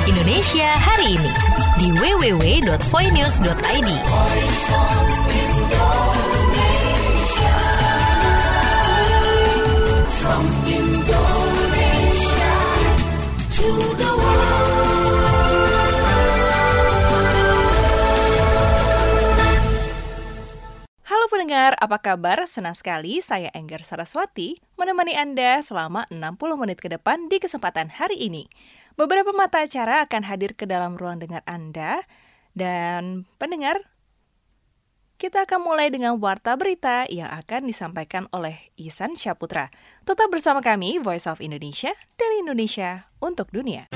Indonesia hari ini di www.voinews.id. From Indonesia to the world. Halo pendengar, apa kabar? Senang sekali saya Enggar Saraswati menemani Anda selama 60 menit ke depan di kesempatan hari ini. Beberapa mata acara akan hadir ke dalam ruang dengar Anda. Dan pendengar, kita akan mulai dengan warta berita yang akan disampaikan oleh Ihsan Syaputra. Tetap bersama kami, Voice of Indonesia, dari Indonesia untuk dunia.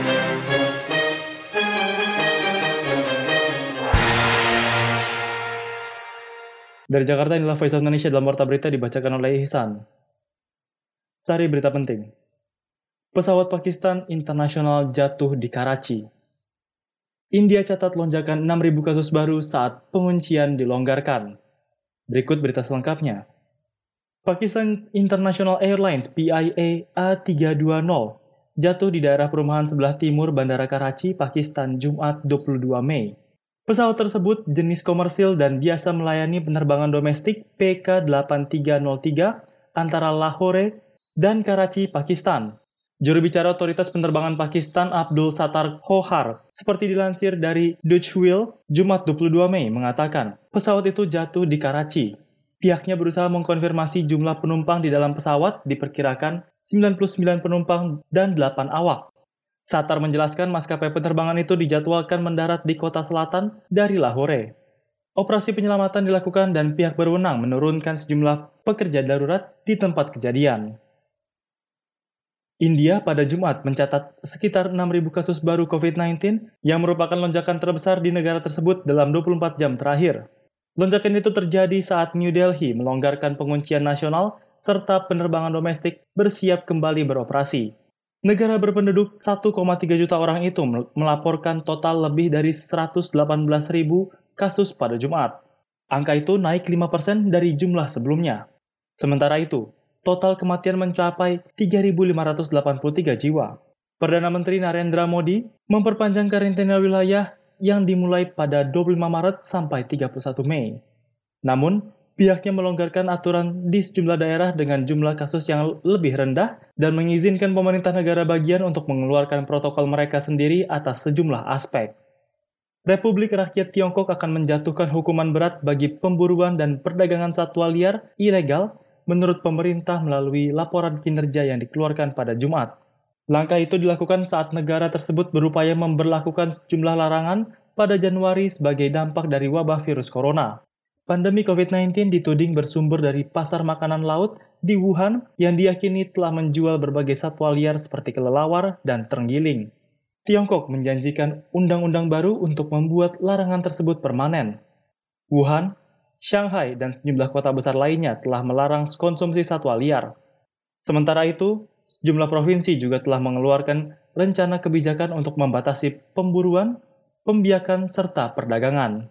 Dari Jakarta, inilah Voice of Indonesia dalam warta berita dibacakan oleh Ihsan. Sari berita penting. Pesawat Pakistan Internasional jatuh di Karachi. India catat lonjakan 6.000 kasus baru saat penguncian dilonggarkan. Berikut berita selengkapnya. Pakistan International Airlines PIA A320 jatuh di daerah perumahan sebelah timur Bandara Karachi, Pakistan, Jumat 22 Mei. Pesawat tersebut jenis komersil dan biasa melayani penerbangan domestik PK8303 antara Lahore dan Karachi, Pakistan. Juru bicara Otoritas Penerbangan Pakistan Abdul Sattar Khohar, seperti dilansir dari Deutsche Welle, Jumat 22 Mei, mengatakan pesawat itu jatuh di Karachi. Pihaknya berusaha mengkonfirmasi jumlah penumpang di dalam pesawat, diperkirakan 99 penumpang dan 8 awak. Sattar menjelaskan maskapai penerbangan itu dijadwalkan mendarat di kota selatan dari Lahore. Operasi penyelamatan dilakukan dan pihak berwenang menurunkan sejumlah pekerja darurat di tempat kejadian. India pada Jumat mencatat sekitar 6.000 kasus baru COVID-19 yang merupakan lonjakan terbesar di negara tersebut dalam 24 jam terakhir. Lonjakan itu terjadi saat New Delhi melonggarkan penguncian nasional serta penerbangan domestik bersiap kembali beroperasi. Negara berpenduduk 1,3 juta orang itu melaporkan total lebih dari 118.000 kasus pada Jumat. Angka itu naik 5% dari jumlah sebelumnya. Sementara itu, total kematian mencapai 3.583 jiwa. Perdana Menteri Narendra Modi memperpanjang karantina wilayah yang dimulai pada 25 Maret sampai 31 Mei. Namun, pihaknya melonggarkan aturan di sejumlah daerah dengan jumlah kasus yang lebih rendah dan mengizinkan pemerintah negara bagian untuk mengeluarkan protokol mereka sendiri atas sejumlah aspek. Republik Rakyat Tiongkok akan menjatuhkan hukuman berat bagi pemburuan dan perdagangan satwa liar ilegal menurut pemerintah melalui laporan kinerja yang dikeluarkan pada Jumat. Langkah itu dilakukan saat negara tersebut berupaya memberlakukan sejumlah larangan pada Januari sebagai dampak dari wabah virus corona. Pandemi COVID-19 dituding bersumber dari pasar makanan laut di Wuhan yang diyakini telah menjual berbagai satwa liar seperti kelelawar dan terenggiling. Tiongkok menjanjikan undang-undang baru untuk membuat larangan tersebut permanen. Wuhan, Shanghai, dan sejumlah kota besar lainnya telah melarang konsumsi satwa liar. Sementara itu, sejumlah provinsi juga telah mengeluarkan rencana kebijakan untuk membatasi pemburuan, pembiakan, serta perdagangan.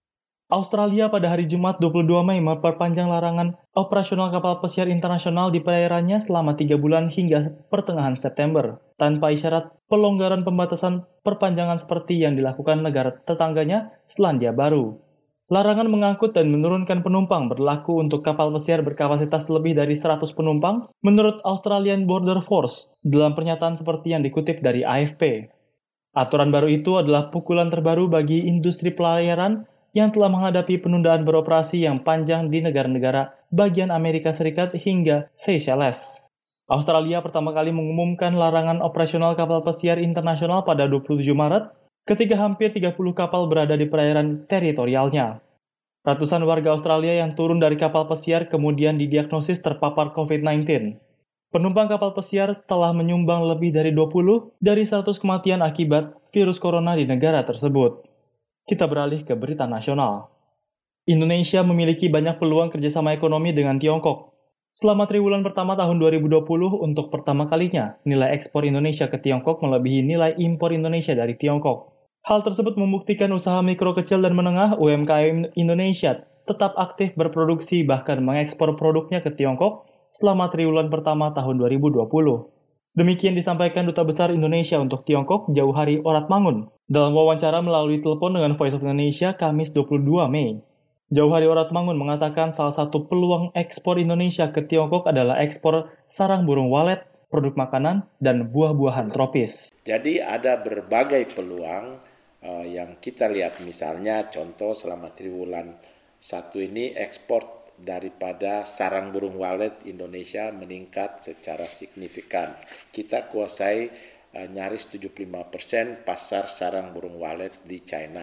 Australia pada hari Jumat 22 Mei memperpanjang larangan operasional kapal pesiar internasional di perairannya selama 3 bulan hingga pertengahan September, tanpa isyarat pelonggaran pembatasan perpanjangan seperti yang dilakukan negara tetangganya Selandia Baru. Larangan mengangkut dan menurunkan penumpang berlaku untuk kapal pesiar berkapasitas lebih dari 100 penumpang menurut Australian Border Force dalam pernyataan seperti yang dikutip dari AFP. Aturan baru itu adalah pukulan terbaru bagi industri pelayaran yang telah menghadapi penundaan beroperasi yang panjang di negara-negara bagian Amerika Serikat hingga Seychelles. Australia pertama kali mengumumkan larangan operasional kapal pesiar internasional pada 27 Maret ketika hampir 30 kapal berada di perairan teritorialnya. Ratusan warga Australia yang turun dari kapal pesiar kemudian didiagnosis terpapar COVID-19. Penumpang kapal pesiar telah menyumbang lebih dari 20 dari 100 kematian akibat virus corona di negara tersebut. Kita beralih ke berita nasional. Indonesia memiliki banyak peluang kerjasama ekonomi dengan Tiongkok. Selama triwulan pertama tahun 2020, untuk pertama kalinya, nilai ekspor Indonesia ke Tiongkok melebihi nilai impor Indonesia dari Tiongkok. Hal tersebut membuktikan usaha mikro kecil dan menengah UMKM Indonesia tetap aktif berproduksi bahkan mengekspor produknya ke Tiongkok selama triwulan pertama tahun 2020. Demikian disampaikan Duta Besar Indonesia untuk Tiongkok, Jauhari Oratmangun, dalam wawancara melalui telepon dengan Voice of Indonesia Kamis 22 Mei. Jauhari Oratmangun mengatakan salah satu peluang ekspor Indonesia ke Tiongkok adalah ekspor sarang burung walet, produk makanan, dan buah-buahan tropis. Jadi ada berbagai peluang yang kita lihat, misalnya contoh selama triwulan 1 ini ekspor daripada sarang burung walet Indonesia meningkat secara signifikan. Kita kuasai nyaris 75% pasar sarang burung walet di China.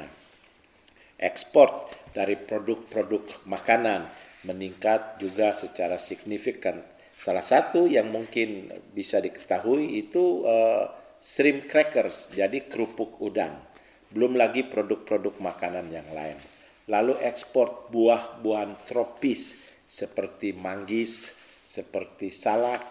Ekspor dari produk-produk makanan meningkat juga secara signifikan. Salah satu yang mungkin bisa diketahui itu shrimp crackers, jadi kerupuk udang. Belum lagi produk-produk makanan yang lain. Lalu ekspor buah-buahan tropis seperti manggis, seperti salak,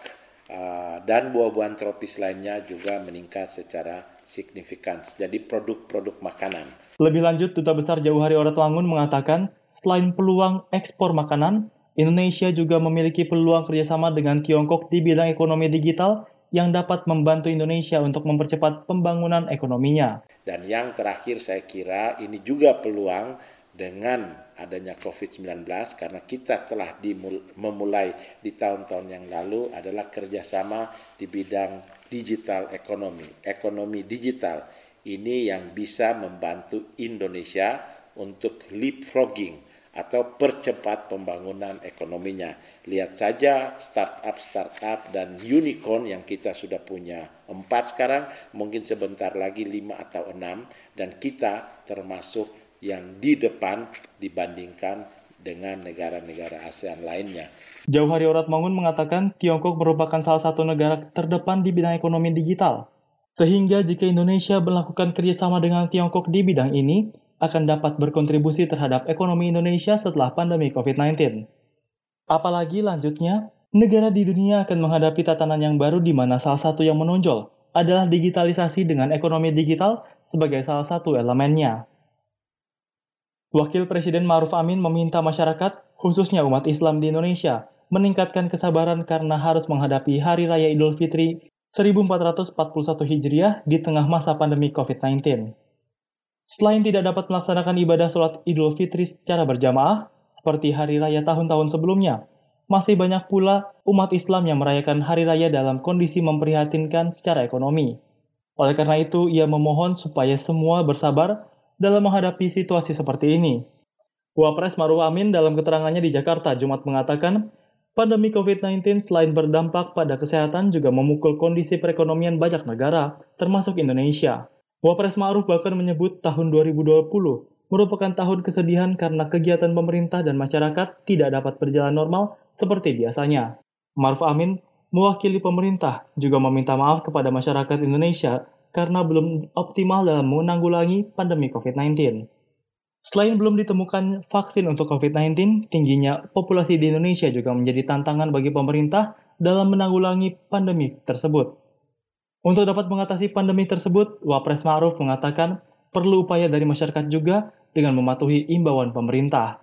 dan buah-buahan tropis lainnya juga meningkat secara signifikan. Jadi produk-produk makanan. Lebih lanjut, Duta Besar Jauhari Oratmangun mengatakan, selain peluang ekspor makanan, Indonesia juga memiliki peluang kerjasama dengan Tiongkok di bidang ekonomi digital yang dapat membantu Indonesia untuk mempercepat pembangunan ekonominya. Dan yang terakhir saya kira ini juga peluang dengan adanya COVID-19 karena kita telah memulai di tahun-tahun yang lalu adalah kerjasama di bidang digital ekonomi digital. Ini yang bisa membantu Indonesia untuk leapfrogging atau percepat pembangunan ekonominya. Lihat saja startup dan unicorn yang kita sudah punya 4 sekarang, mungkin sebentar lagi 5 atau 6, dan kita termasuk yang di depan dibandingkan dengan negara-negara ASEAN lainnya. Jauhari Oratmangun mengatakan Tiongkok merupakan salah satu negara terdepan di bidang ekonomi digital. Sehingga jika Indonesia melakukan kerjasama dengan Tiongkok di bidang ini, akan dapat berkontribusi terhadap ekonomi Indonesia setelah pandemi COVID-19. Apalagi lanjutnya, negara di dunia akan menghadapi tatanan yang baru di mana salah satu yang menonjol adalah digitalisasi dengan ekonomi digital sebagai salah satu elemennya. Wakil Presiden Ma'ruf Amin meminta masyarakat, khususnya umat Islam di Indonesia, meningkatkan kesabaran karena harus menghadapi Hari Raya Idul Fitri 1441 Hijriah di tengah masa pandemi COVID-19. Selain tidak dapat melaksanakan ibadah sholat Idul Fitri secara berjamaah, seperti Hari Raya tahun-tahun sebelumnya, masih banyak pula umat Islam yang merayakan Hari Raya dalam kondisi memprihatinkan secara ekonomi. Oleh karena itu, ia memohon supaya semua bersabar dalam menghadapi situasi seperti ini. Wapres Ma'ruf Amin dalam keterangannya di Jakarta Jumat mengatakan, pandemi COVID-19 selain berdampak pada kesehatan juga memukul kondisi perekonomian banyak negara, termasuk Indonesia. Wapres Ma'ruf bahkan menyebut tahun 2020 merupakan tahun kesedihan karena kegiatan pemerintah dan masyarakat tidak dapat berjalan normal seperti biasanya. Ma'ruf Amin mewakili pemerintah juga meminta maaf kepada masyarakat Indonesia karena belum optimal dalam menanggulangi pandemi COVID-19. Selain belum ditemukan vaksin untuk COVID-19, tingginya populasi di Indonesia juga menjadi tantangan bagi pemerintah dalam menanggulangi pandemi tersebut. Untuk dapat mengatasi pandemi tersebut, Wapres Ma'ruf mengatakan perlu upaya dari masyarakat juga dengan mematuhi imbauan pemerintah.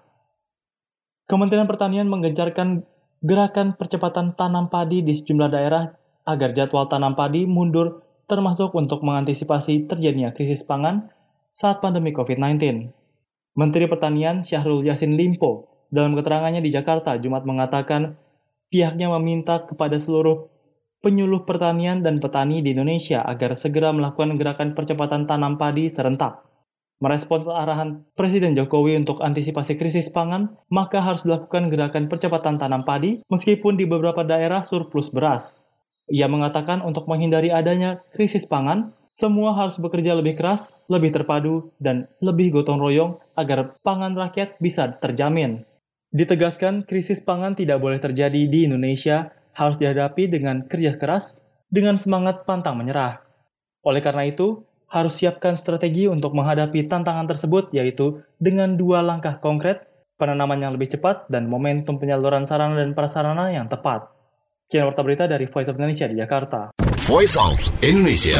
Kementerian Pertanian menggencarkan gerakan percepatan tanam padi di sejumlah daerah agar jadwal tanam padi mundur, termasuk untuk mengantisipasi terjadinya krisis pangan saat pandemi COVID-19. Menteri Pertanian Syahrul Yassin Limpo dalam keterangannya di Jakarta Jumat mengatakan pihaknya meminta kepada seluruh penyuluh pertanian dan petani di Indonesia agar segera melakukan gerakan percepatan tanam padi serentak. Merespons arahan Presiden Jokowi untuk antisipasi krisis pangan, maka harus dilakukan gerakan percepatan tanam padi meskipun di beberapa daerah surplus beras. Ia mengatakan untuk menghindari adanya krisis pangan, semua harus bekerja lebih keras, lebih terpadu, dan lebih gotong royong agar pangan rakyat bisa terjamin. Ditegaskan, krisis pangan tidak boleh terjadi di Indonesia, harus dihadapi dengan kerja keras, dengan semangat pantang menyerah. Oleh karena itu, harus siapkan strategi untuk menghadapi tantangan tersebut, yaitu dengan 2 langkah konkret, penanaman yang lebih cepat, dan momentum penyaluran sarana dan prasarana yang tepat. Sekian warta berita dari Voice of Indonesia di Jakarta. Voice of Indonesia.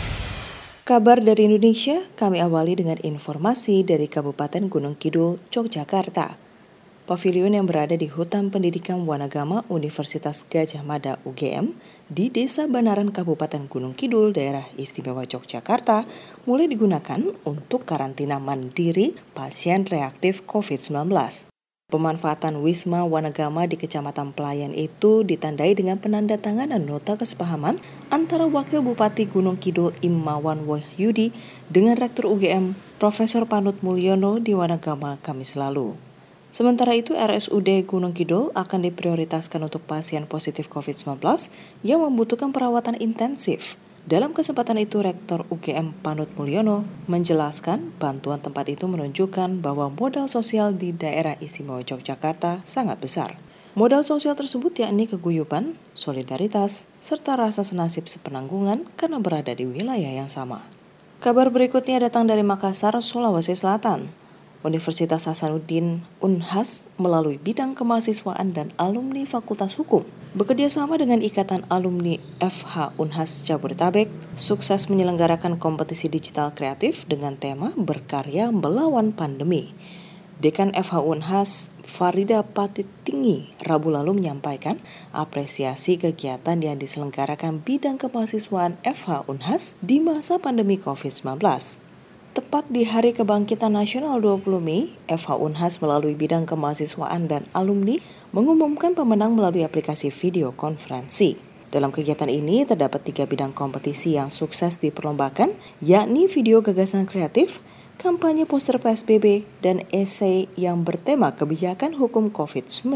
Kabar dari Indonesia, kami awali dengan informasi dari Kabupaten Gunung Kidul, Yogyakarta. Pavilion yang berada di Hutan Pendidikan Wanagama Universitas Gadjah Mada UGM di Desa Banaran Kabupaten Gunung Kidul, Daerah Istimewa Yogyakarta, mulai digunakan untuk karantina mandiri pasien reaktif COVID-19. Pemanfaatan Wisma Wanagama di Kecamatan Pelayan itu ditandai dengan penandatanganan nota kesepahaman antara Wakil Bupati Gunung Kidul Imawan Wahyudi dengan Rektor UGM Profesor Panut Mulyono di Wanagama Kamis lalu. Sementara itu, RSUD Gunung Kidul akan diprioritaskan untuk pasien positif COVID-19 yang membutuhkan perawatan intensif. Dalam kesempatan itu, Rektor UGM Panut Mulyono menjelaskan bantuan tempat itu menunjukkan bahwa modal sosial di daerah istimewa Yogyakarta sangat besar. Modal sosial tersebut yakni keguyuban, solidaritas, serta rasa senasib sepenanggungan karena berada di wilayah yang sama. Kabar berikutnya datang dari Makassar, Sulawesi Selatan. Universitas Hasanuddin Unhas melalui bidang kemahasiswaan dan alumni Fakultas Hukum bekerjasama dengan Ikatan Alumni FH Unhas Jabodetabek sukses menyelenggarakan kompetisi digital kreatif dengan tema Berkarya Melawan Pandemi. Dekan FH Unhas Farida Patitinggi Rabu lalu menyampaikan apresiasi kegiatan yang diselenggarakan bidang kemahasiswaan FH Unhas di masa pandemi COVID-19. Tepat di Hari Kebangkitan Nasional 20 Mei, FH Unhas melalui bidang kemahasiswaan dan alumni mengumumkan pemenang melalui aplikasi video konferensi. Dalam kegiatan ini terdapat 3 bidang kompetisi yang sukses diperlombakan, yakni video gagasan kreatif, kampanye poster PSBB, dan esai yang bertema kebijakan hukum COVID-19.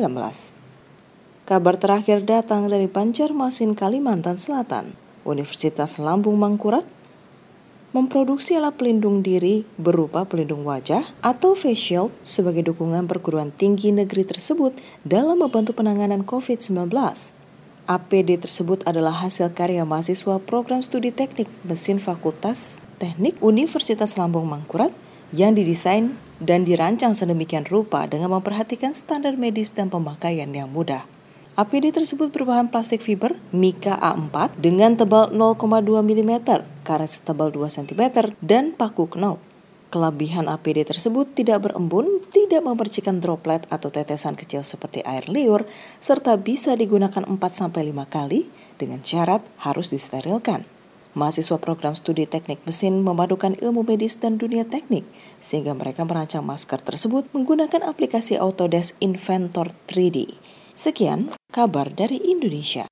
Kabar terakhir datang dari Banjarmasin, Kalimantan Selatan. Universitas Lambung Mangkurat memproduksi alat pelindung diri berupa pelindung wajah atau face shield sebagai dukungan perguruan tinggi negeri tersebut dalam membantu penanganan COVID-19. APD tersebut adalah hasil karya mahasiswa program studi teknik mesin Fakultas Teknik Universitas Lambung Mangkurat yang didesain dan dirancang sedemikian rupa dengan memperhatikan standar medis dan pemakaian yang mudah. APD tersebut berbahan plastik fiber Mika A4 dengan tebal 0,2 mm, karet setebal 2 cm, dan paku knob. Kelebihan APD tersebut tidak berembun, tidak memercikan droplet atau tetesan kecil seperti air liur, serta bisa digunakan 4-5 kali dengan syarat harus disterilkan. Mahasiswa program studi teknik mesin memadukan ilmu medis dan dunia teknik, sehingga mereka merancang masker tersebut menggunakan aplikasi Autodesk Inventor 3D. Sekian kabar dari Indonesia.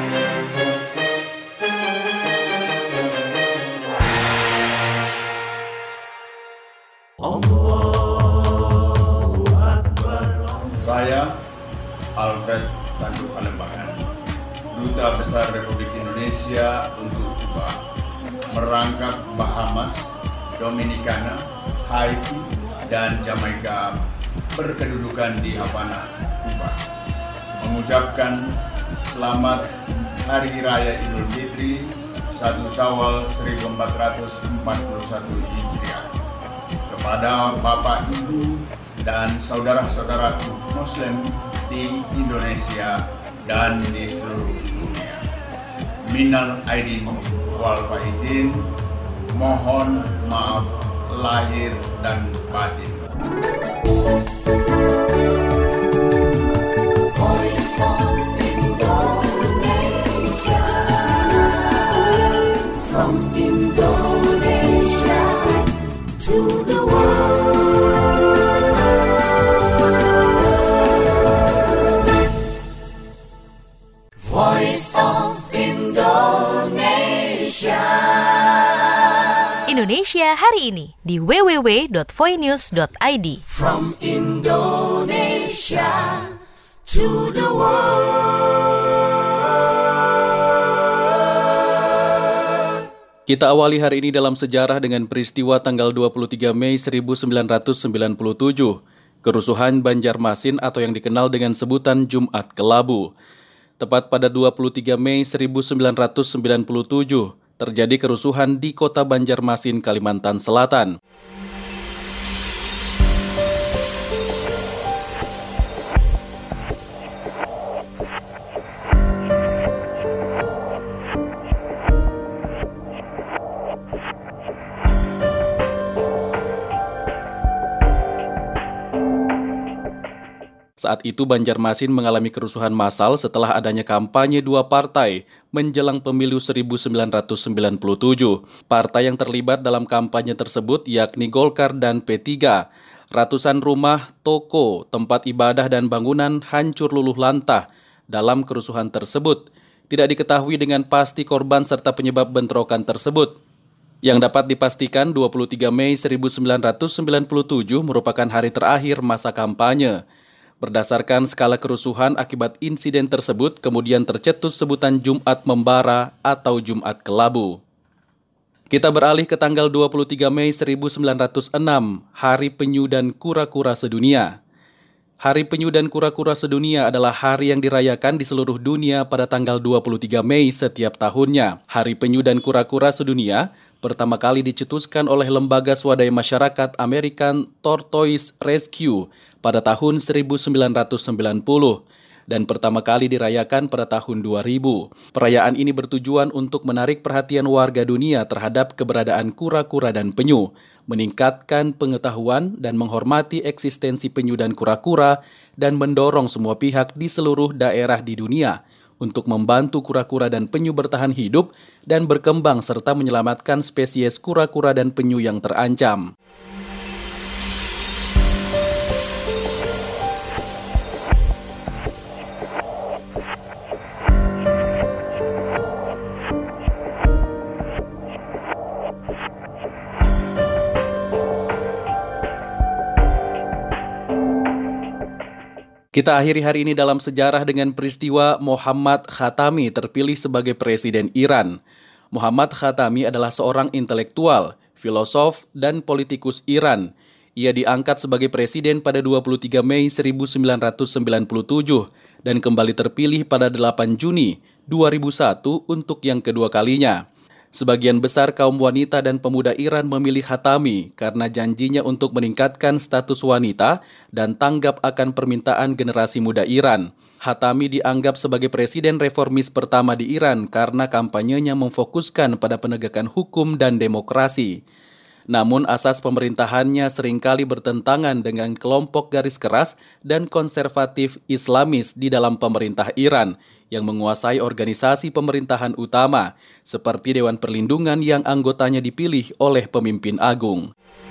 Saya Alfred Tanjung Palembaran, Duta Besar Republik Indonesia untuk Kuba, merangkap Bahamas, Dominikana, Haiti, dan Jamaika berkedudukan di Havana, Kuba, mengucapkan selamat Hari Raya Idul Fitri 1 Syawal 1441 Hijriah kepada Bapak, Ibu, dan saudara-saudaraku Muslim di Indonesia dan di seluruh dunia. Minal aidin wal faizin, mohon maaf lahir dan batin. Indonesia hari ini di www.voinews.id. From Indonesia to the world. Kita awali hari ini dalam sejarah dengan peristiwa tanggal 23 Mei 1997, kerusuhan Banjarmasin atau yang dikenal dengan sebutan Jumat Kelabu. Tepat pada 23 Mei 1997, terjadi kerusuhan di kota Banjarmasin, Kalimantan Selatan. Saat itu Banjarmasin mengalami kerusuhan massal setelah adanya kampanye dua partai menjelang pemilu 1997. Partai yang terlibat dalam kampanye tersebut yakni Golkar dan P3. Ratusan rumah, toko, tempat ibadah dan bangunan hancur luluh lantah dalam kerusuhan tersebut. Tidak diketahui dengan pasti korban serta penyebab bentrokan tersebut. Yang dapat dipastikan 23 Mei 1997 merupakan hari terakhir masa kampanye. Berdasarkan skala kerusuhan akibat insiden tersebut, kemudian tercetus sebutan Jumat Membara atau Jumat Kelabu. Kita beralih ke tanggal 23 Mei 1906, Hari Penyu dan Kura-Kura Sedunia. Hari Penyu dan Kura-Kura Sedunia adalah hari yang dirayakan di seluruh dunia pada tanggal 23 Mei setiap tahunnya. Hari Penyu dan Kura-Kura Sedunia pertama kali dicetuskan oleh Lembaga Swadaya Masyarakat American Tortoise Rescue pada tahun 1990 dan pertama kali dirayakan pada tahun 2000. Perayaan ini bertujuan untuk menarik perhatian warga dunia terhadap keberadaan kura-kura dan penyu, meningkatkan pengetahuan dan menghormati eksistensi penyu dan kura-kura, dan mendorong semua pihak di seluruh daerah di dunia untuk membantu kura-kura dan penyu bertahan hidup dan berkembang serta menyelamatkan spesies kura-kura dan penyu yang terancam. Kita akhiri hari ini dalam sejarah dengan peristiwa Mohammad Khatami terpilih sebagai Presiden Iran. Mohammad Khatami adalah seorang intelektual, filosof, dan politikus Iran. Ia diangkat sebagai presiden pada 23 Mei 1997 dan kembali terpilih pada 8 Juni 2001 untuk yang kedua kalinya. Sebagian besar kaum wanita dan pemuda Iran memilih Khatami karena janjinya untuk meningkatkan status wanita dan tanggap akan permintaan generasi muda Iran. Khatami dianggap sebagai presiden reformis pertama di Iran karena kampanyenya memfokuskan pada penegakan hukum dan demokrasi. Namun asas pemerintahannya seringkali bertentangan dengan kelompok garis keras dan konservatif Islamis di dalam pemerintah Iran yang menguasai organisasi pemerintahan utama, seperti Dewan Perlindungan yang anggotanya dipilih oleh pemimpin agung.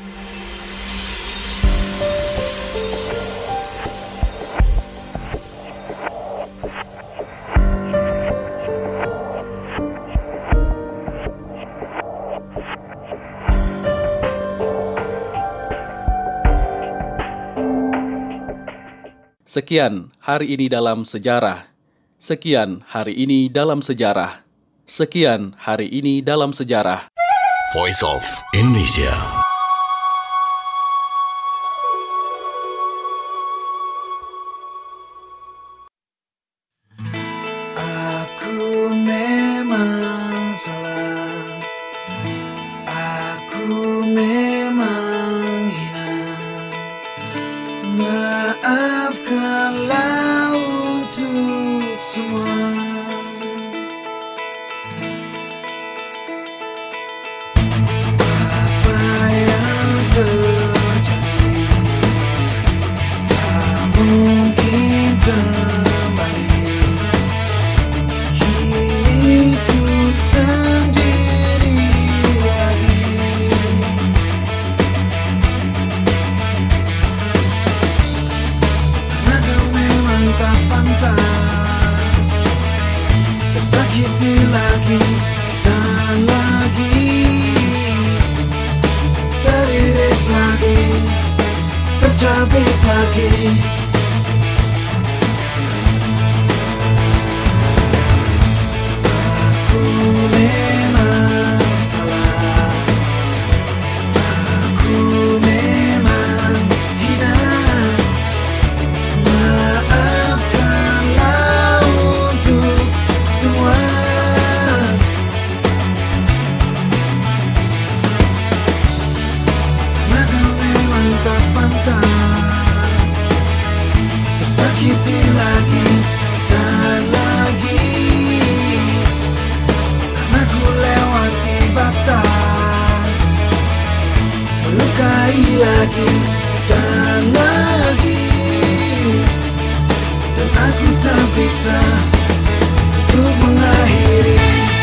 Sekian hari ini dalam sejarah. Sekian hari ini dalam sejarah. Sekian hari ini dalam sejarah. Voice of Indonesia. Aku memang salah. Aku memang hina. Maafkanlah untuk semua. Apa yang terjadi tak mungkin kembali. Kini ku sendiri lagi. Karena kau memang tak pantas tersakiti lagi dan lagi, teriris lagi, tercabik lagi. Aku memang salah. Aku memang hina. Maafkanlah untuk semua. Karena kau memang tak pantas tersakiti lagi dan lagi. Karena ku lewati batas, melukai lagi dan lagi. bisa untuk mengakhiri.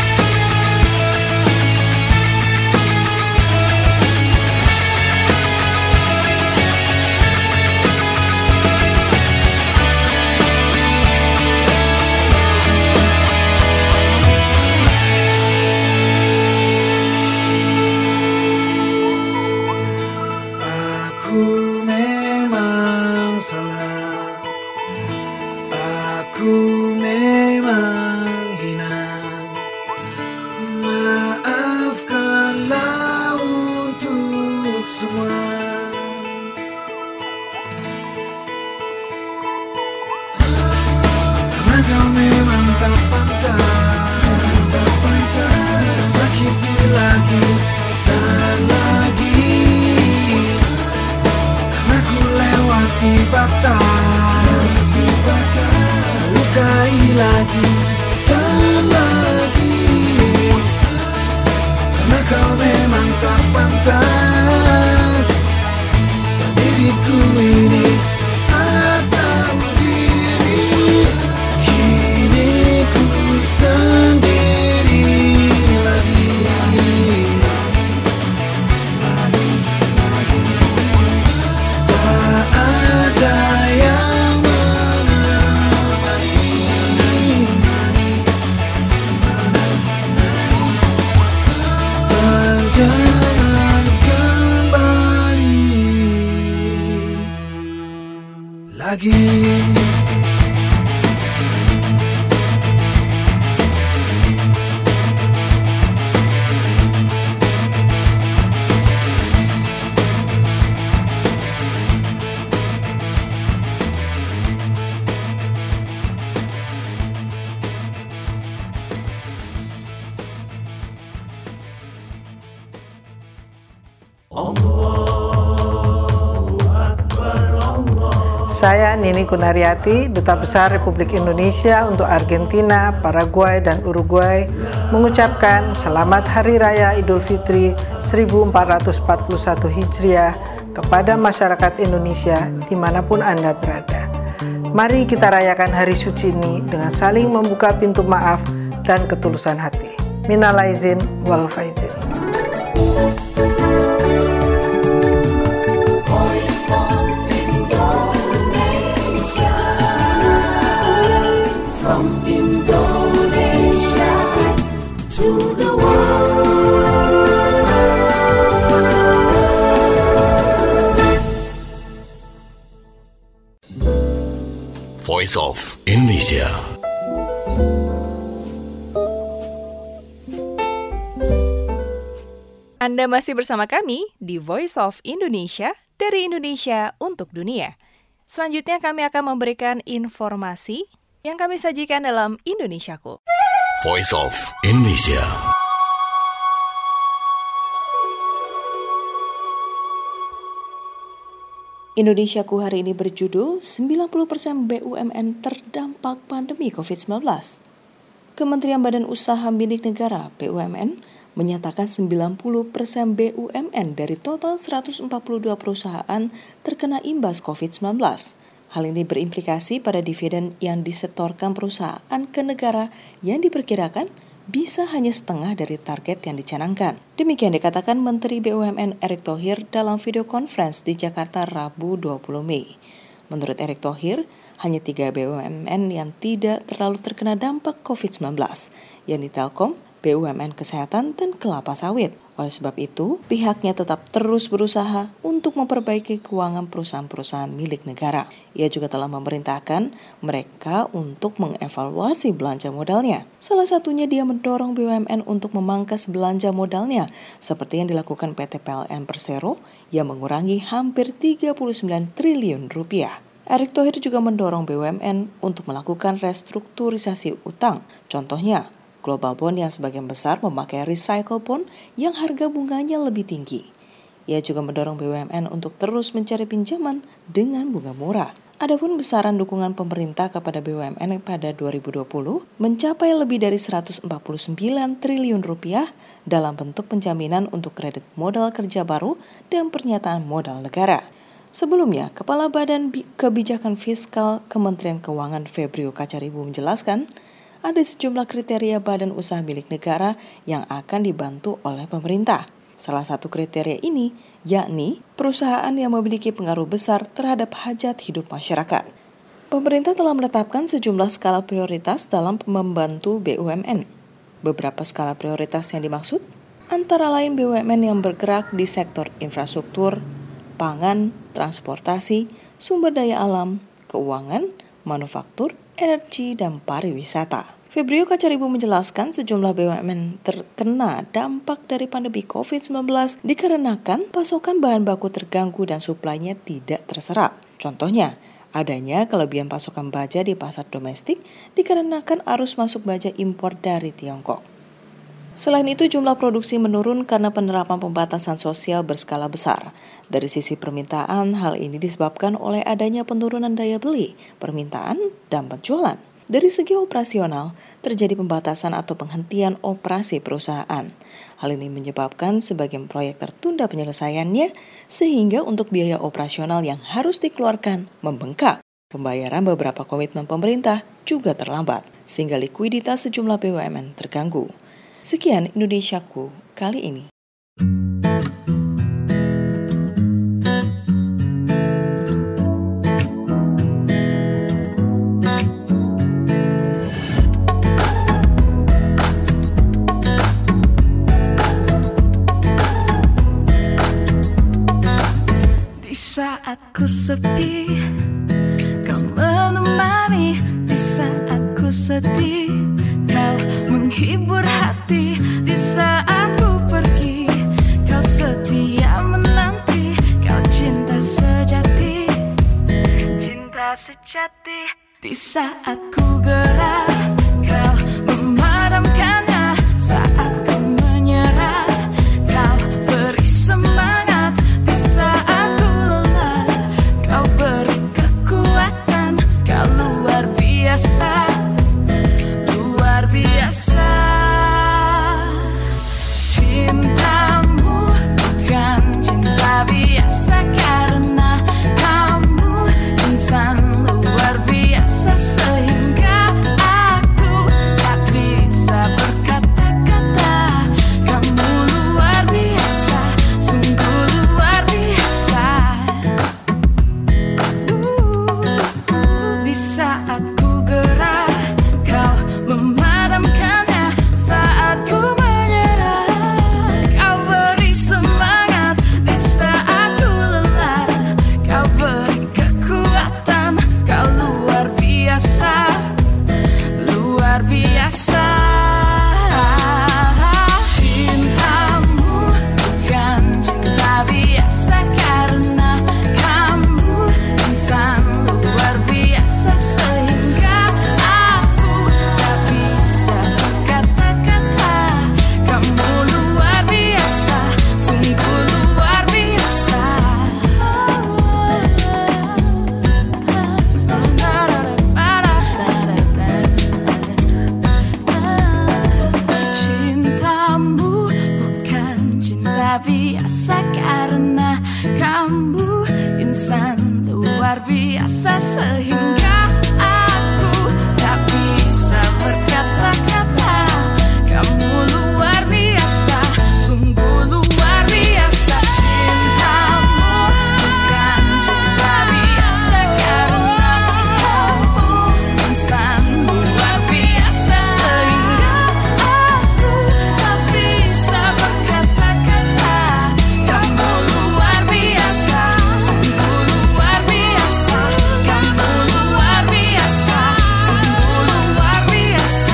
Aku memang salah, aku memang hina. Maafkanlah untuk semua. Karena kau memang tak pantas tersakiti lagi dan lagi. Lewati batas, lukai lagi dan lagi. Karena kau memang tak pantas, dan diriku ini tak tahu diri. Kini ku sendiri lagi. Ada yang menemani, dan jangan kembali lagi. Saya Nini Kunariati, Duta Besar Republik Indonesia untuk Argentina, Paraguay, dan Uruguay, mengucapkan Selamat Hari Raya Idul Fitri 1441 Hijriah kepada masyarakat Indonesia dimanapun Anda berada. Mari kita rayakan hari suci ini dengan saling membuka pintu maaf dan ketulusan hati. Minal aizin wal faizin. Voice of Indonesia. Anda masih bersama kami di Voice of Indonesia dari Indonesia untuk dunia. Selanjutnya kami akan memberikan informasi yang kami sajikan dalam Indonesiaku. Voice of Indonesia. Indonesiaku hari ini berjudul 90% BUMN terdampak pandemi COVID-19. Kementerian Badan Usaha Milik Negara BUMN menyatakan 90% BUMN dari total 142 perusahaan terkena imbas COVID-19. Hal ini berimplikasi pada dividen yang disetorkan perusahaan ke negara yang diperkirakan bisa hanya setengah dari target yang dicanangkan. Demikian dikatakan Menteri BUMN Erick Thohir dalam video conference di Jakarta Rabu 20 Mei. Menurut Erick Thohir, hanya 3 BUMN yang tidak terlalu terkena dampak COVID-19, yakni Telkom, BUMN Kesehatan, dan Kelapa Sawit. Oleh sebab itu, pihaknya tetap terus berusaha untuk memperbaiki keuangan perusahaan-perusahaan milik negara. Ia juga telah memerintahkan mereka untuk mengevaluasi belanja modalnya. Salah satunya dia mendorong BUMN untuk memangkas belanja modalnya, seperti yang dilakukan PT PLN Persero yang mengurangi hampir 39 triliun rupiah. Erick Thohir juga mendorong BUMN untuk melakukan restrukturisasi utang. Contohnya, Global Bond yang sebagian besar memakai recycle bond yang harga bunganya lebih tinggi. Ia juga mendorong BUMN untuk terus mencari pinjaman dengan bunga murah. Adapun besaran dukungan pemerintah kepada BUMN pada 2020 mencapai lebih dari 149 triliun rupiah dalam bentuk penjaminan untuk kredit modal kerja baru dan pernyataan modal negara. Sebelumnya, Kepala Badan Kebijakan Fiskal Kementerian Keuangan Febrio Kacaribu menjelaskan, ada sejumlah kriteria badan usaha milik negara yang akan dibantu oleh pemerintah. Salah satu kriteria ini yakni perusahaan yang memiliki pengaruh besar terhadap hajat hidup masyarakat. Pemerintah telah menetapkan sejumlah skala prioritas dalam membantu BUMN. Beberapa skala prioritas yang dimaksud antara lain BUMN yang bergerak di sektor infrastruktur, pangan, transportasi, sumber daya alam, keuangan, manufaktur, energi, dan pariwisata. Febrio Kacaribu menjelaskan sejumlah BUMN terkena dampak dari pandemi COVID-19 dikarenakan pasokan bahan baku terganggu dan suplainya tidak terserap. Contohnya, adanya kelebihan pasokan baja di pasar domestik dikarenakan arus masuk baja impor dari Tiongkok. Selain itu, jumlah produksi menurun karena penerapan pembatasan sosial berskala besar. Dari sisi permintaan, hal ini disebabkan oleh adanya penurunan daya beli, permintaan, dan penjualan. Dari segi operasional, terjadi pembatasan atau penghentian operasi perusahaan. Hal ini menyebabkan sebagian proyek tertunda penyelesaiannya, sehingga untuk biaya operasional yang harus dikeluarkan membengkak. Pembayaran beberapa komitmen pemerintah juga terlambat, sehingga likuiditas sejumlah BUMN terganggu. Sekian Indonesiaku kali ini. Di saat ku sepi, kau menemani. Di saat ku sedih, kau menghibur hati. Di saat ku pergi, kau setia menanti. Kau cinta sejati, cinta sejati. Di saat ku gerak, kau memadamkannya. Saat ku menyerah, kau beri semangat. Di saat ku lelah, kau beri kekuatan. Kau luar biasa, luar biasa. Cintamu bukan cinta biasa, karena kamu insan luar biasa, sehingga aku tak bisa berkata-kata. Kamu luar biasa, sungguh luar biasa. Di saat ku gerak, kau memadamkannya. Saat ku menyerah, kau beri semangat. Di saat ku lelah, kau beri kekuatan. Kau luar biasa, luar biasa. Cintamu bukan cinta biasa, karena kamu insan luar biasa, sehingga aku tak bisa berkata-kata. Kamu luar biasa, sungguh luar biasa. Cintamu bukan cinta biasa, karena kamu insan luar biasa, sehingga aku tak bisa berkata-kata. Kamu luar biasa, sungguh luar biasa. Cintamu bukan cinta biasa, karena kamu insan luar biasa, sehingga aku tak bisa berkata-kata. Kamu luar biasa, sungguh luar biasa. Kamu luar biasa, sungguh luar biasa.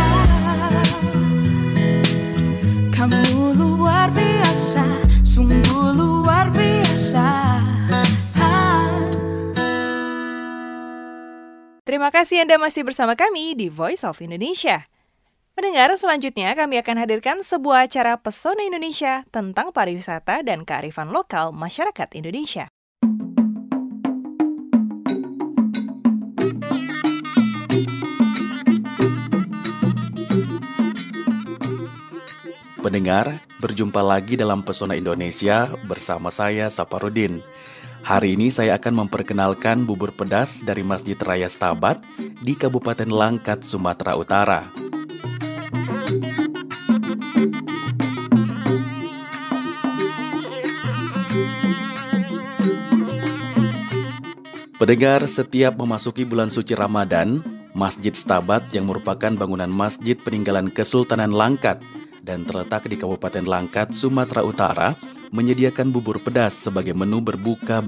Kamu luar biasa, sungguh luar biasa. Terima kasih Anda masih bersama kami di Voice of Indonesia. Pendengar, selanjutnya kami akan hadirkan sebuah acara Pesona Indonesia tentang pariwisata dan kearifan lokal masyarakat Indonesia. Pendengar, berjumpa lagi dalam Pesona Indonesia bersama saya Saparudin. Hari ini saya akan memperkenalkan bubur pedas dari Masjid Raya Stabat di Kabupaten Langkat, Sumatera Utara. Pendengar, setiap memasuki bulan suci Ramadan, Masjid Stabat yang merupakan bangunan masjid peninggalan Kesultanan Langkat dan terletak di Kabupaten Langkat, Sumatera Utara, menyediakan bubur pedas sebagai menu berbuka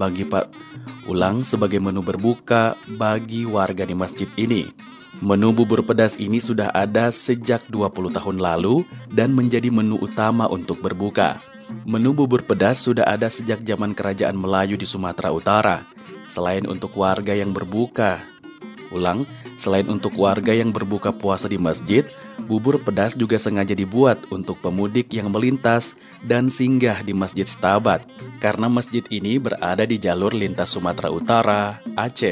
bagi warga di masjid ini. Menu bubur pedas ini sudah ada sejak 20 tahun lalu dan menjadi menu utama untuk berbuka. Menu bubur pedas sudah ada sejak zaman Kerajaan Melayu di Sumatera Utara. Selain untuk warga yang berbuka puasa di masjid, bubur pedas juga sengaja dibuat untuk pemudik yang melintas dan singgah di Masjid Stabat, karena masjid ini berada di jalur lintas Sumatera Utara, Aceh.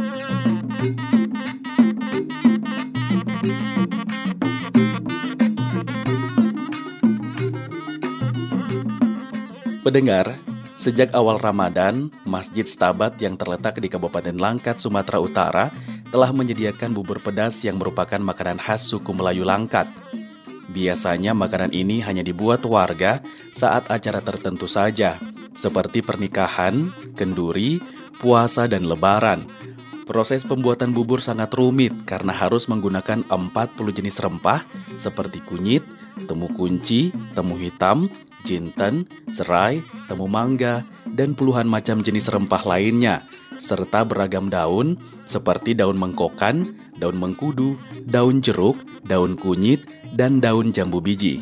Pendengar, sejak awal Ramadan, Masjid Stabat yang terletak di Kabupaten Langkat, Sumatera Utara telah menyediakan bubur pedas yang merupakan makanan khas suku Melayu Langkat. Biasanya makanan ini hanya dibuat warga saat acara tertentu saja, seperti pernikahan, kenduri, puasa, dan lebaran. Proses pembuatan bubur sangat rumit karena harus menggunakan 40 jenis rempah seperti kunyit, temu kunci, temu hitam, jinten, serai, temu mangga, dan puluhan macam jenis rempah lainnya, serta beragam daun seperti daun mengkokan, daun mengkudu, daun jeruk, daun kunyit, dan daun jambu biji.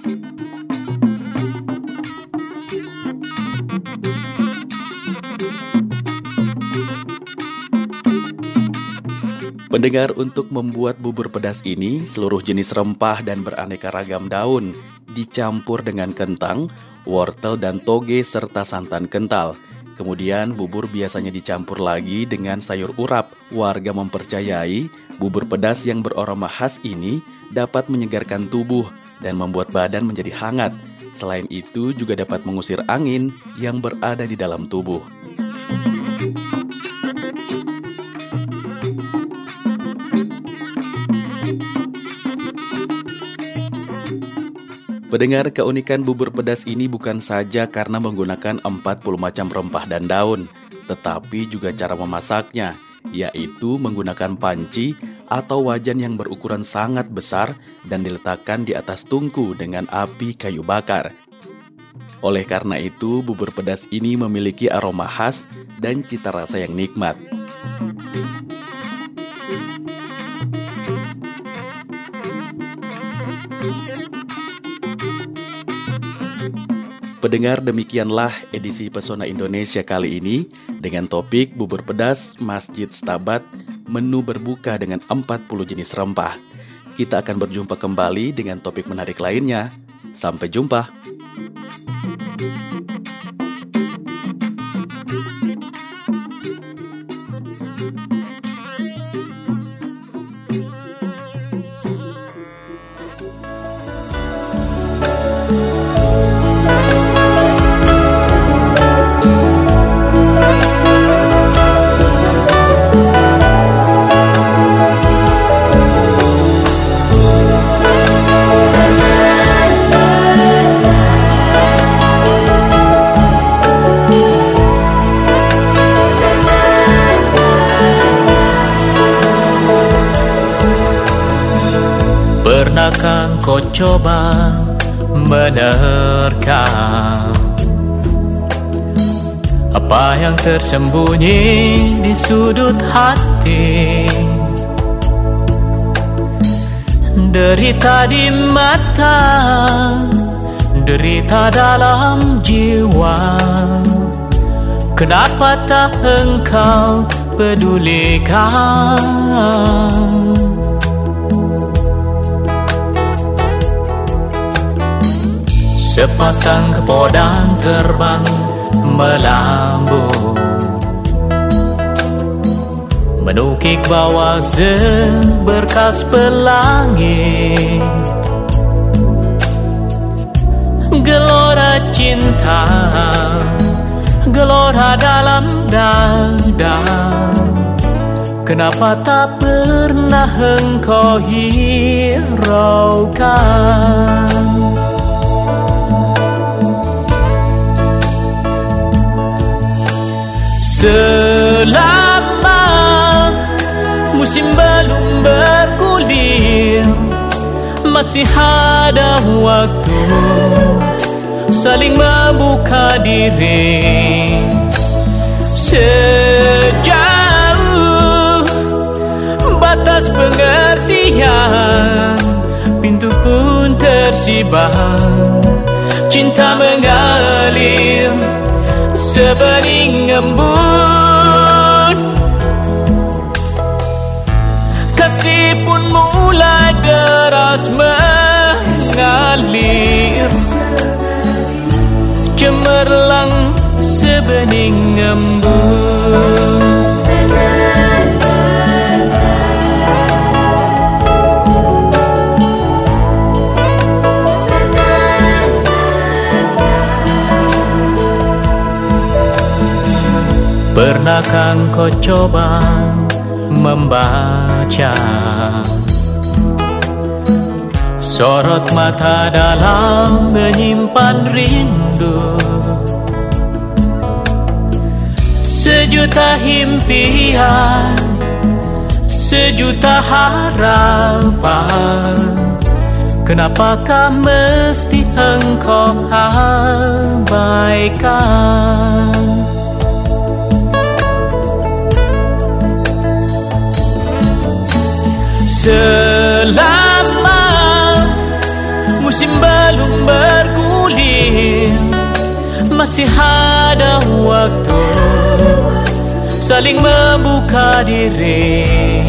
Pendengar, untuk membuat bubur pedas ini, seluruh jenis rempah dan beraneka ragam daun dicampur dengan kentang, wortel, dan toge serta santan kental. Kemudian bubur biasanya dicampur lagi dengan sayur urap. Warga mempercayai bubur pedas yang beraroma khas ini dapat menyegarkan tubuh dan membuat badan menjadi hangat. Selain itu juga dapat mengusir angin yang berada di dalam tubuh. Pendengar, keunikan bubur pedas ini bukan saja karena menggunakan 40 macam rempah dan daun, tetapi juga cara memasaknya, yaitu menggunakan panci atau wajan yang berukuran sangat besar dan diletakkan di atas tungku dengan api kayu bakar. Oleh karena itu, bubur pedas ini memiliki aroma khas dan cita rasa yang nikmat. Pendengar, demikianlah edisi Pesona Indonesia kali ini dengan topik bubur pedas Masjid Stabat, menu berbuka dengan 40 jenis rempah. Kita akan berjumpa kembali dengan topik menarik lainnya. Sampai jumpa. Pernahkah kau coba menerkam apa yang tersembunyi di sudut hati? Derita di mata, derita dalam jiwa. Kenapa tak engkau pedulikan? Sepasang kepodang terbang melambung, menukik bawah seberkas pelangi. Gelora cinta, menggelora dalam dada. Kenapa tak pernah engkau hiraukan? Selama musim belum bergulir, masih ada waktu saling membuka diri. Sejauh batas pengertian, pintu pun tersibar, cinta mengalir sebening embun. Kasih pun mulai deras mengalir, cemerlang sebening embun. Pernahkah kau coba membaca sorot mata dalam menyimpan rindu? Sejuta impian, sejuta harapan, kenapakah mesti engkau abaikan? Selama musim belum bergulir, masih ada waktu saling membuka diri.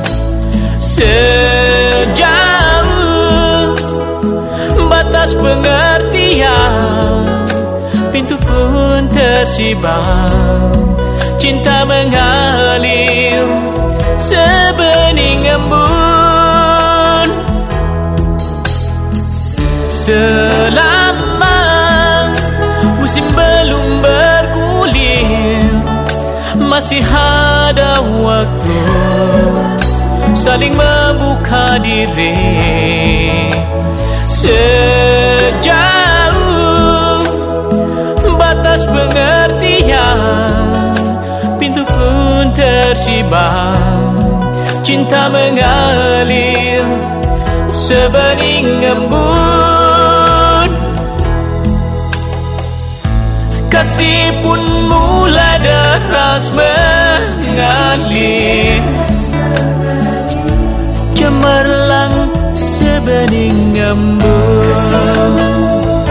Sejauh batas pengertian, pintu pun tersibar, cinta mengalir sebening embun. Selama musim belum bergulir, masih ada waktu saling membuka diri. Sejauh batas pengertian, pintu pun tersibar, cinta mengalir sebening embun. Kasih pun mulai deras mengalir, cemerlang sebening embun.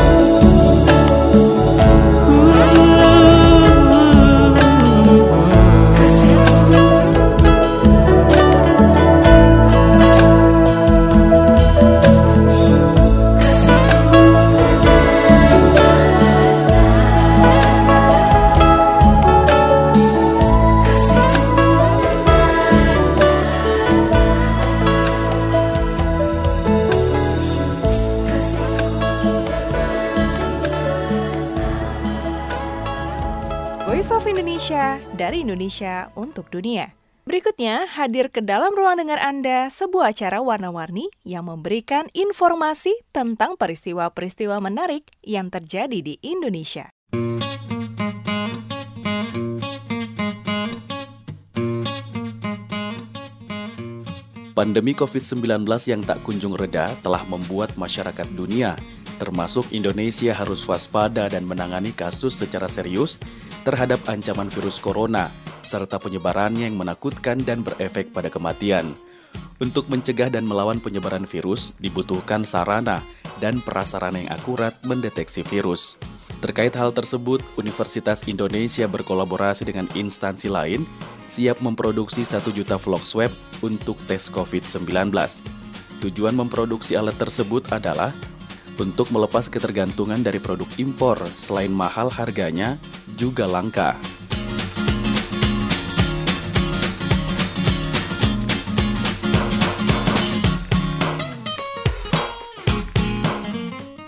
Voice of Indonesia, dari Indonesia untuk dunia. Berikutnya, hadir ke dalam ruang dengar Anda sebuah acara warna-warni yang memberikan informasi tentang peristiwa-peristiwa menarik yang terjadi di Indonesia. Pandemi COVID-19 yang tak kunjung reda telah membuat masyarakat dunia, termasuk Indonesia, harus waspada dan menangani kasus secara serius terhadap ancaman virus corona, serta penyebarannya yang menakutkan dan berefek pada kematian. Untuk mencegah dan melawan penyebaran virus, dibutuhkan sarana dan prasarana yang akurat mendeteksi virus. Terkait hal tersebut, Universitas Indonesia berkolaborasi dengan instansi lain siap memproduksi 1 juta vlog swab untuk tes COVID-19. Tujuan memproduksi alat tersebut adalah untuk melepas ketergantungan dari produk impor, selain mahal harganya, juga langka.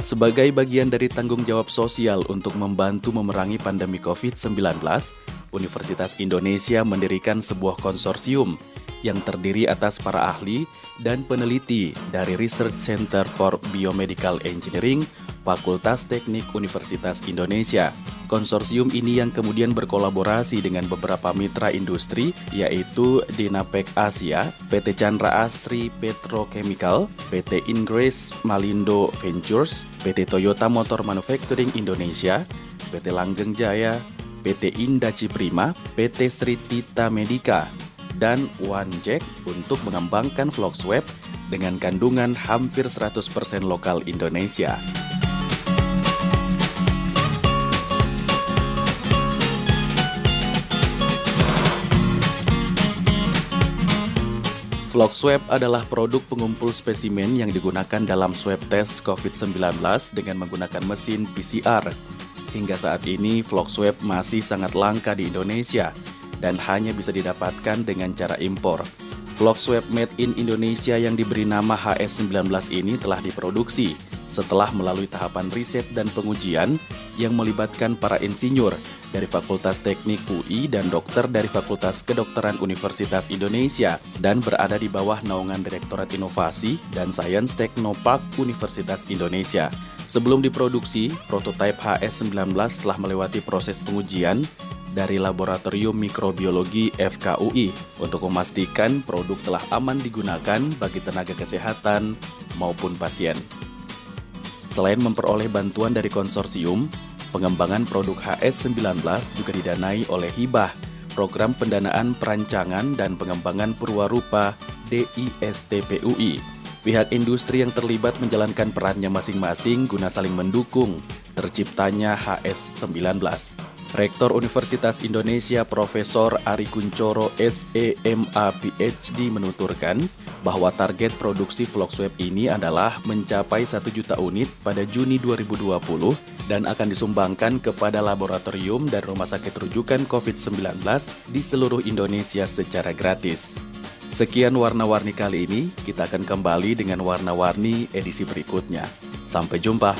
Sebagai bagian dari tanggung jawab sosial untuk membantu memerangi pandemi COVID-19, Universitas Indonesia mendirikan sebuah konsorsium yang terdiri atas para ahli dan peneliti dari Research Center for Biomedical Engineering, Fakultas Teknik Universitas Indonesia. Konsorsium ini yang kemudian berkolaborasi dengan beberapa mitra industri, yaitu Dynapec Asia, PT Chandra Asri Petrochemical, PT Ingrace Malindo Ventures, PT Toyota Motor Manufacturing Indonesia, PT Langgeng Jaya, PT Indaci Prima, PT Sri Tita Medica, dan OneJack untuk mengembangkan Vlogsweb dengan kandungan hampir 100% lokal Indonesia. Vlogsweb adalah produk pengumpul spesimen yang digunakan dalam swab test COVID-19 dengan menggunakan mesin PCR. Hingga saat ini, Vlogsweb masih sangat langka di Indonesia dan hanya bisa didapatkan dengan cara impor. Vlogsweb Made in Indonesia yang diberi nama HS19 ini telah diproduksi setelah melalui tahapan riset dan pengujian yang melibatkan para insinyur dari Fakultas Teknik UI dan dokter dari Fakultas Kedokteran Universitas Indonesia dan berada di bawah naungan Direktorat Inovasi dan Sains Teknopark Universitas Indonesia. Sebelum diproduksi, prototipe HS19 telah melewati proses pengujian dari Laboratorium Mikrobiologi FKUI untuk memastikan produk telah aman digunakan bagi tenaga kesehatan maupun pasien. Selain memperoleh bantuan dari konsorsium, pengembangan produk HS19 juga didanai oleh Hibah, Program Pendanaan Perancangan dan Pengembangan Purwarupa DISTPUI. Pihak industri yang terlibat menjalankan perannya masing-masing guna saling mendukung terciptanya HS19. Rektor Universitas Indonesia Profesor Ari Kuncoro SEMA PhD menuturkan bahwa target produksi Vlogsweb ini adalah mencapai 1 juta unit pada Juni 2020 dan akan disumbangkan kepada laboratorium dan rumah sakit rujukan COVID-19 di seluruh Indonesia secara gratis. Sekian warna-warni kali ini, kita akan kembali dengan warna-warni edisi berikutnya. Sampai jumpa.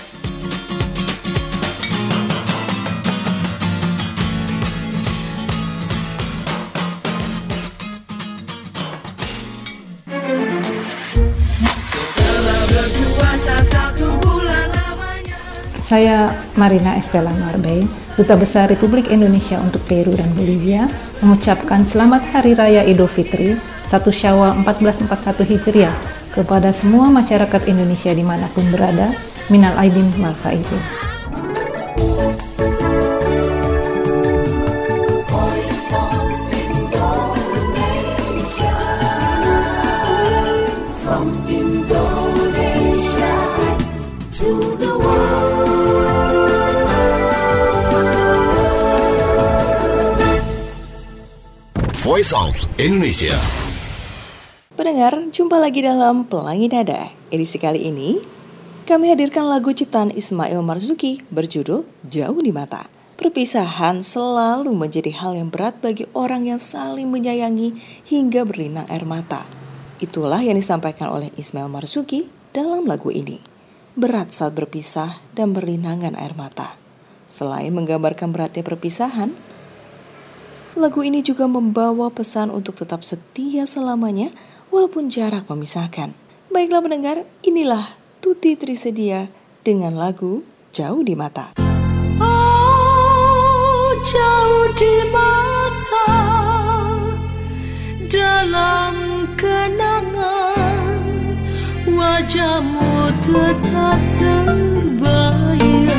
Saya Marina Estela Marbey, Duta Besar Republik Indonesia untuk Peru dan Bolivia, mengucapkan Selamat Hari Raya Idul Fitri 1 Syawal 1441 Hijriah kepada semua masyarakat Indonesia dimanapun berada. Minal aidin wal faizin. Voice of Indonesia. Pendengar, jumpa lagi dalam Pelangi Nada. Edisi kali ini, kami hadirkan lagu ciptaan Ismail Marzuki berjudul Jauh di Mata. Perpisahan selalu menjadi hal yang berat bagi orang yang saling menyayangi hingga berlinang air mata. Itulah yang disampaikan oleh Ismail Marzuki dalam lagu ini. Berat saat berpisah dan berlinangan air mata. Selain menggambarkan beratnya perpisahan, lagu ini juga membawa pesan untuk tetap setia selamanya walaupun jarak memisahkan. Baiklah pendengar, inilah Tuti Trisedia dengan lagu Jauh di Mata. Oh, jauh di mata, dalam kenangan, wajahmu tetap terbayang.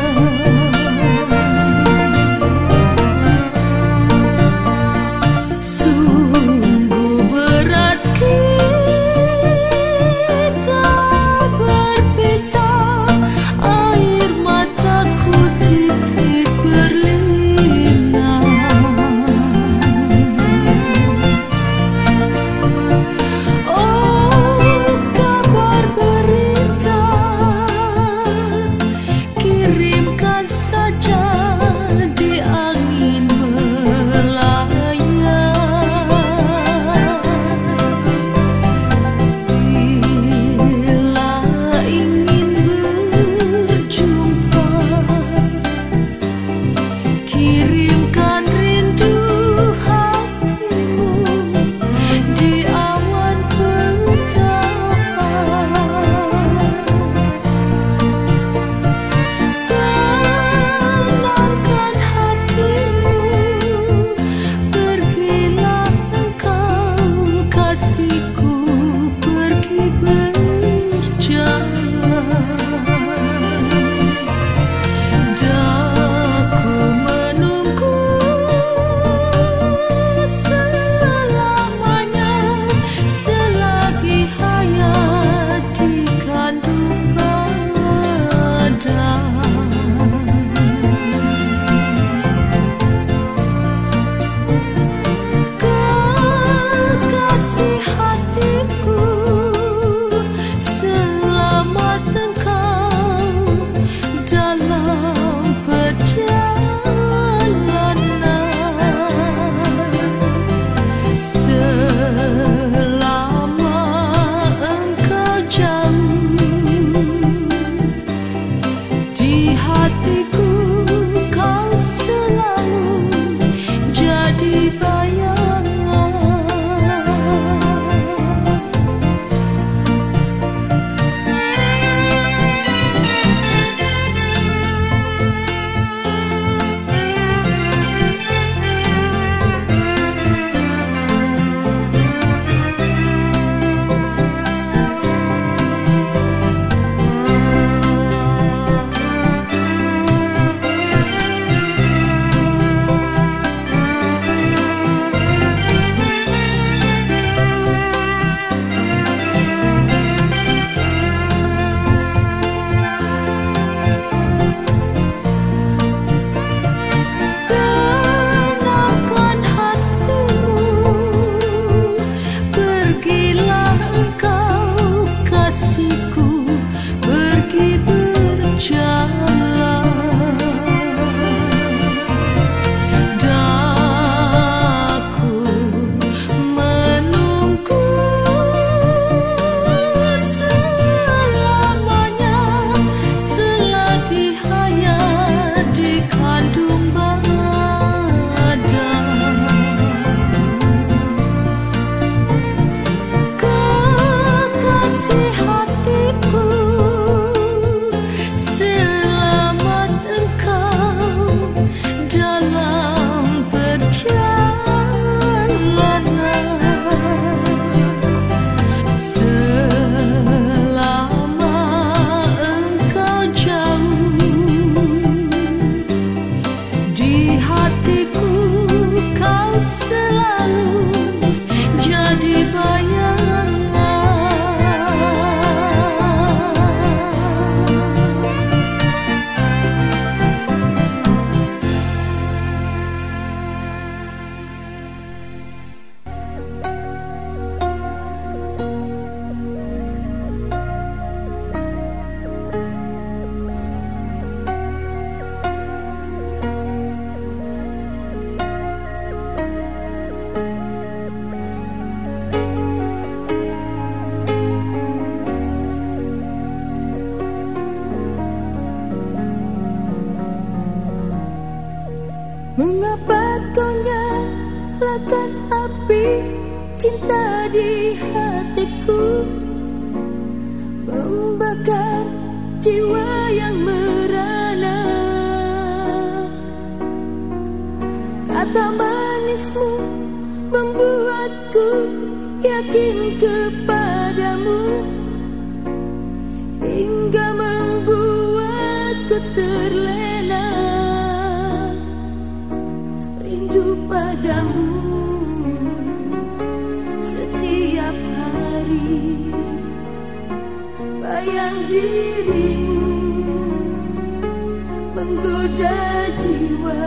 Mengapa kau nyalakan api cinta di hatiku, membakar jiwa yang merana. Kata manismu membuatku yakin kepadamu, hingga membuatku terlena rindu padamu. Setiap hari bayang dirimu menggoda jiwa.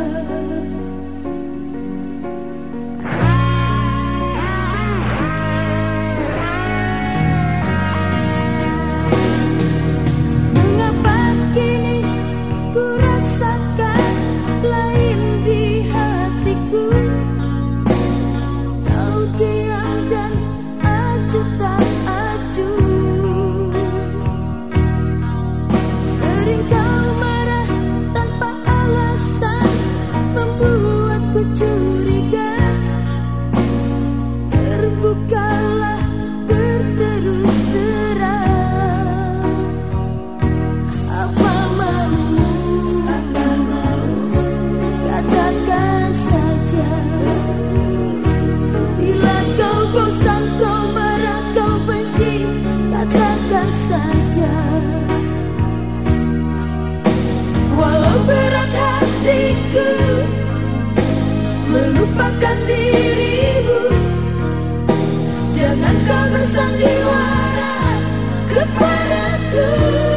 Melupakan dirimu, jangan kau bersandiwara kepadaku.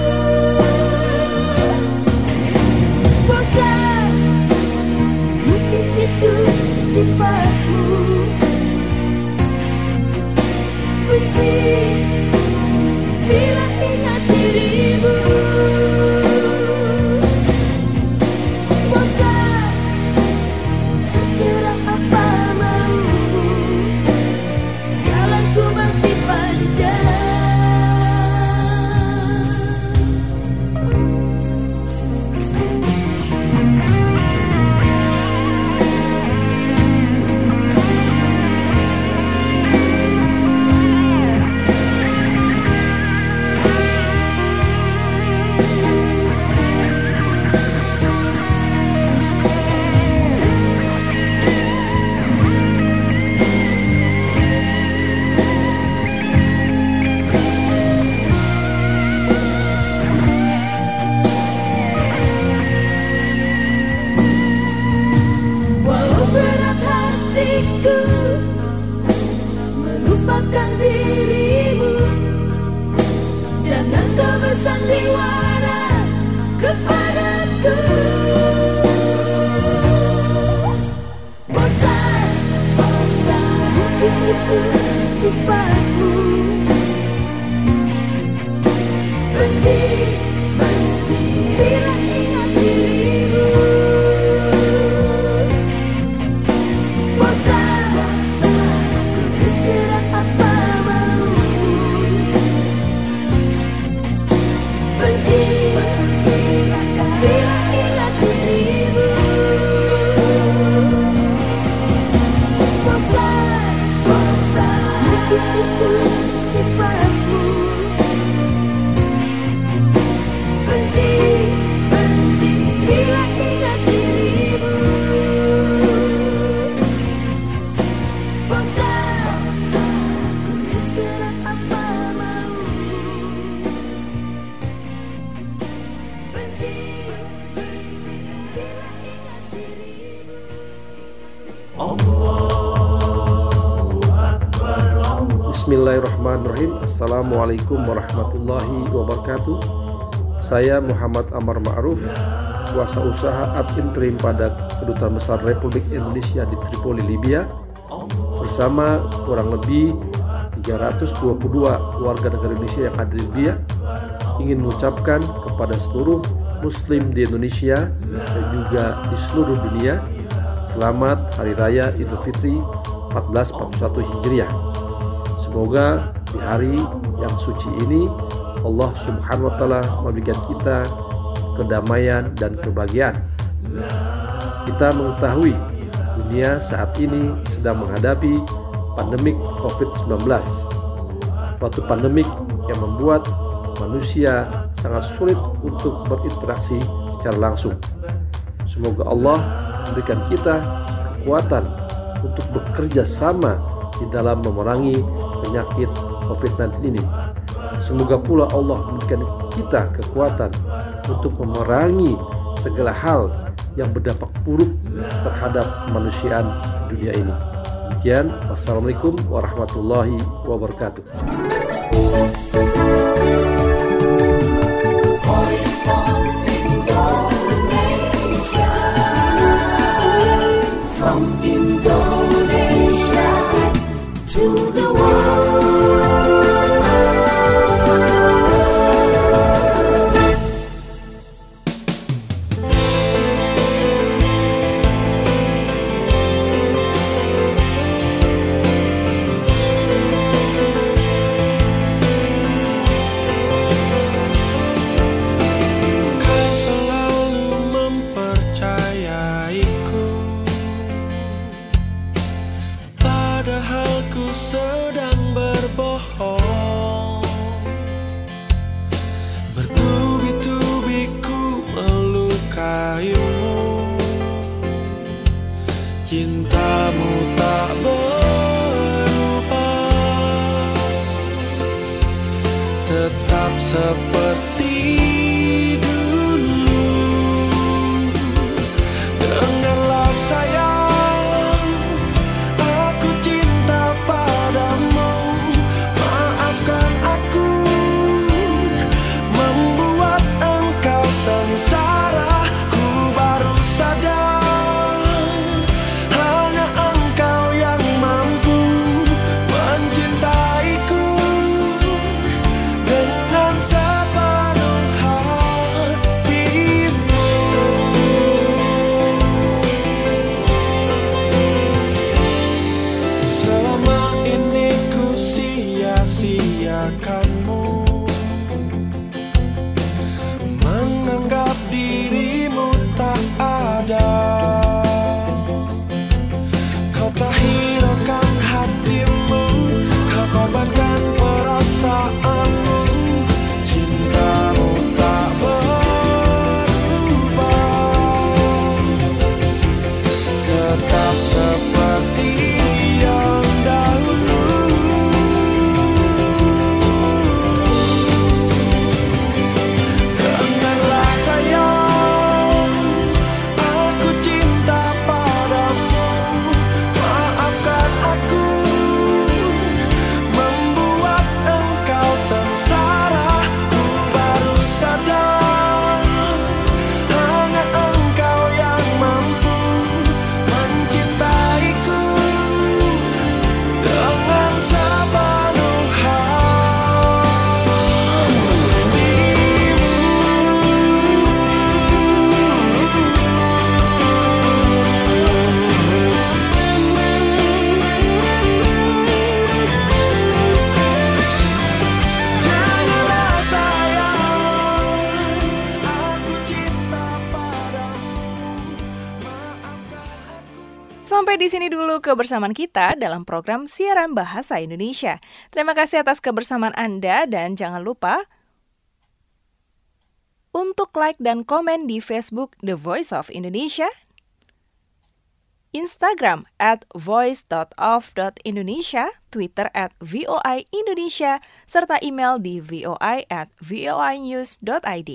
Bosan, mungkin itu sifatmu. Benci bila ingat dirimu. Melupakan dirimu, jangan kau bersandiwara kepadaku. Bosan, mungkin itu sifatmu. Benci bila ingat dirimu. Bismillahirrahmanirrahim. Assalamualaikum warahmatullahi wabarakatuh. Saya Muhammad Amar Ma'ruf, kuasa usaha ad interim pada Kedutaan Besar Republik Indonesia di Tripoli, Libya, bersama kurang lebih 322 warga negara Indonesia yang ada di Libya, ingin mengucapkan kepada seluruh Muslim di Indonesia dan juga di seluruh dunia, selamat Hari Raya Idul Fitri 1441 Hijriah. Semoga di hari yang suci ini Allah Subhanahu wa Ta'ala memberikan kita kedamaian dan kebahagiaan. Kita mengetahui dunia saat ini sedang menghadapi pandemik COVID-19, suatu pandemik yang membuat manusia sangat sulit untuk berinteraksi secara langsung. Semoga Allah memberikan kita kekuatan untuk bekerja sama di dalam memerangi penyakit COVID-19 ini. Semoga pula Allah memberikan kita kekuatan untuk memerangi segala hal yang berdampak buruk terhadap kemanusiaan di dunia ini. Demikian, wassalamualaikum warahmatullahi wabarakatuh. From Indonesia to the world. Kau selalu mempercayaiku, padahal ku sedang berbohong. Bertubi-tubi ku melukaimu, cintamu tak berubah, tetap seperti dulu. Dengarlah sayang, aku cinta padamu. Maafkan aku membuat engkau sengsara. Ku baru sadar hanya engkau yang mampu mencintaiku dengan sepenuh hatimu. Selama ini ku sia-siakanmu, menganggap dirimu tak ada. Kau tak hiraukan hatimu, kau korbankan perasaanmu. Cintamu tak berubah, tetap seperti yang dahulu. Dengarlah sayang, aku cinta padamu. Maafkan aku membuat engkau sengsara. Ku baru sadar hanya engkau yang mampu mencintaiku dengan sepenuh Dengarlah sayang, aku cinta padamu. Sampai di sini dulu kebersamaan kita dalam program siaran Bahasa Indonesia. Terima kasih atas kebersamaan Anda dan jangan lupa untuk like dan komen di Facebook The Voice of Indonesia, Instagram @voice.of.indonesia, Twitter @VOI Indonesia, serta email di voi@voinews.id.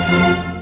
Indonesia.